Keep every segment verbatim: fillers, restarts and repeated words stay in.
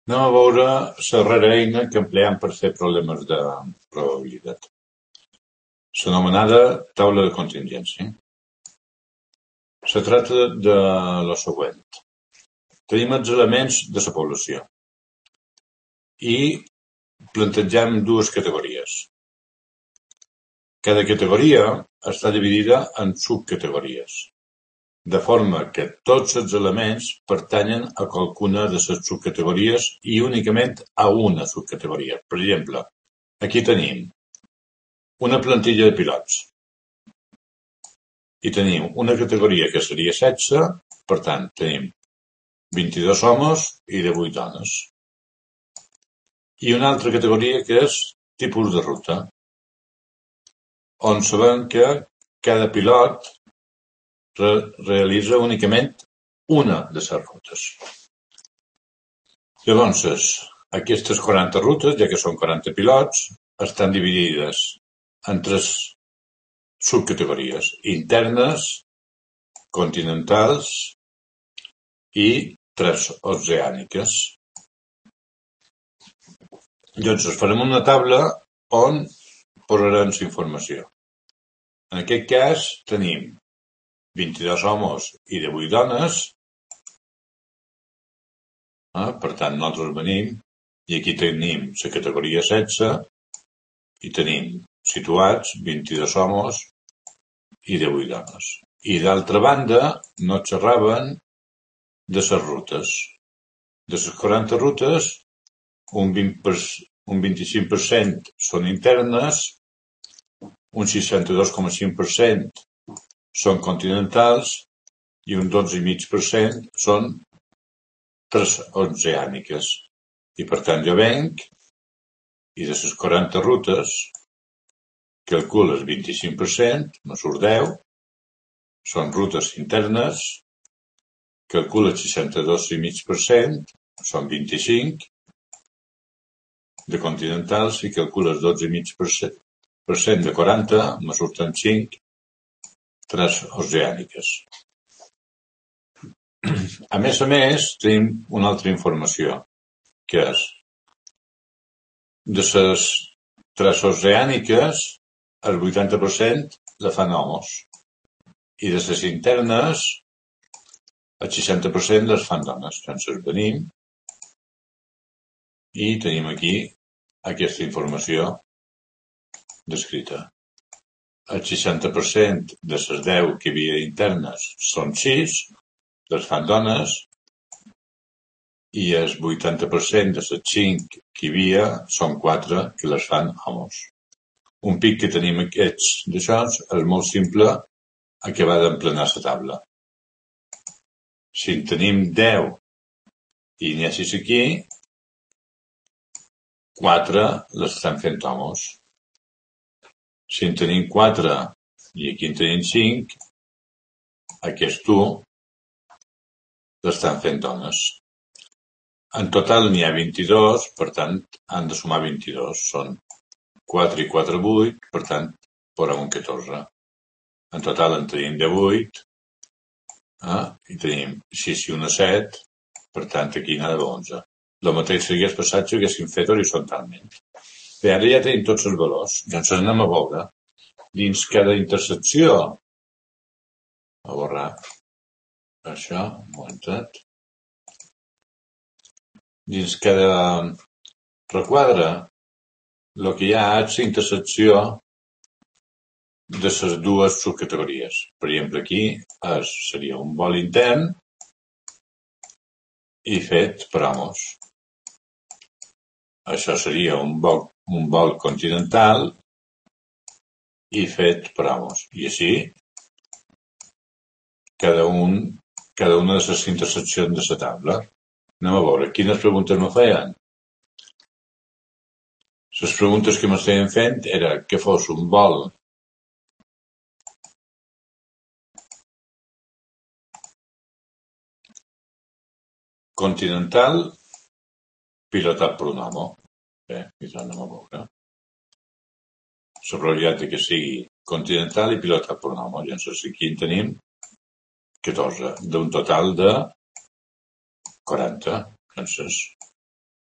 Anem a veure la rara eina que empleem per fer problemes de probabilitat. L'anomenada taula de contingència. Se tracta de lo següent. Tenim els elements de la població i plantegem dues categories. Cada categoria està dividida en subcategories, de forma que tots els elements pertanyen a qualcuna de les subcategories i únicament a una subcategoria. Per exemple, aquí tenim una plantilla de pilots i tenim una categoria que seria sexe, per tant, tenim vint-i-dos homes i divuit dones. I una altra categoria que és tipus de ruta, on sabem que cada pilot re realitza únicament una de les rutes. Llavors, aquestes quaranta rutes, ja que són quaranta pilots, estan dividides en tres subcategories: internes, continentals i transoceàniques. Llavors, farem una taula on posarem la informació. En aquest cas, tenim vint-i-dos homes i divuit dones. Eh? Per tant, nosaltres venim i aquí tenim la categoria sexe i tenim situats vint-i-dos homes i divuit dones. I d'altra banda, no xerraven de les rutes. De les quaranta rutes, un, vint per, un vint-i-cinc per cent són internes, un seixanta-dos coma cinc per cent són continentals i un dotze coma cinc per cent són transoceàniques. I per tant jo venc i de les quaranta rutes calculo el vint-i-cinc per cent, me surt deu, són rutes internes, calculo el seixanta-dos coma cinc per cent, són vint-i-cinc, de continentals i calculo el dotze coma cinc per cent de quaranta, me surten cinc transoceàniques. A més a més, tenim una altra informació, que és de les transoceàniques, el vuitanta per cent la fan homes i de les internes, el seixanta per cent les fan dones. Llavors venim i tenim aquí aquesta informació descrita. El seixanta per cent de les deu que hi havia internes són sis, les fan dones, i el vuitanta per cent de les cinc que hi havia són quatre que les fan homes. Un pic que tenim aquests d'això és molt simple acabar d'emplenar la taula. Si en tenim deu i n'hi ha sis aquí, quatre les estan fent homes. Si en tenim quatre i aquí en tenim cinc, aquest u l'estan fent dones. En total n'hi ha vint-i-dos, per tant, han de sumar vint-i-dos. Són quatre i quatre, vuit, per tant, posem un catorze. En total en tenim divuit, eh? I tenim sis i una, set, per tant, aquí n'ha d'haver onze. El mateix s'hagués passat si ho haguéssim fet horitzontalment. Bé, ara ja tenim tots els valors. Llavors anem a veure. Dins cada intersecció, a borrar això, un momentet. Dins cada requadre, el que hi ha és la intersecció de les dues subcategories. Per exemple, aquí és, seria un vol intern i fet per homes. Això seria un vol, un vol continental i fet per homes. I així, cada, un, cada una de les interseccions de la taula. Anem a veure, quines preguntes me feien? Les preguntes que m'estaven fent era que fos un vol continental pilotat per un home. Bé, i anem a veure. La probabilitat que sigui continental i pilotat per un home. Llavors aquí en tenim catorze, d'un total de quaranta. Llavors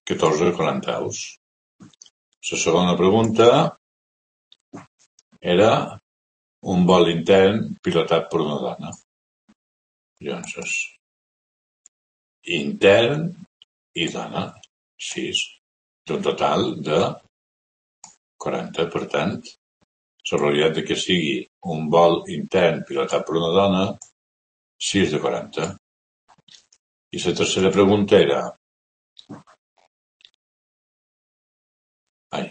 catorze quarantaus. La segona pregunta era un vol intern pilotat per una dona. Llavors, intern i dona, sis. D'un total de quaranta. Per tant, la probabilitat de que sigui un vol intern pilotat per una dona, sis de quaranta. I la tercera pregunta era... Ai.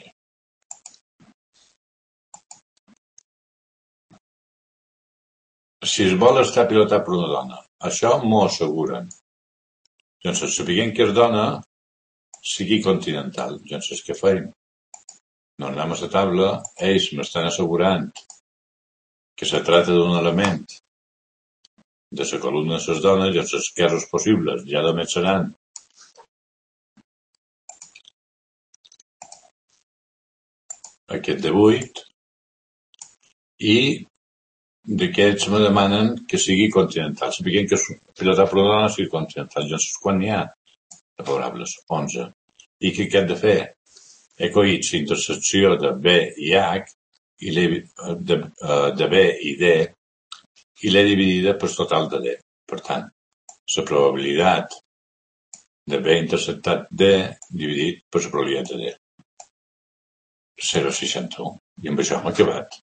Si el vol està pilotat per una dona, això m'ho asseguren. Llavors, sapiguem que és dona, sigui continental. Llavors, què feim? No anem a la taula, ells m'estan assegurant que se trata d'un element de la columna de les dones, i els casos possibles ja només seran aquest de vuit, i d'aquests me demanen que sigui continental. Sapiguem que és pilotat per una dona, sigui continental. Llavors, quan n'hi ha de favorables? onze. I què he de fer? He coït la intersecció de B i H, i de, de B i D, i l'he dividida per total de D. Per tant, la probabilitat de B intersectat D dividit per la probabilitat de D. zero coma seixanta-u. I amb això hem acabat.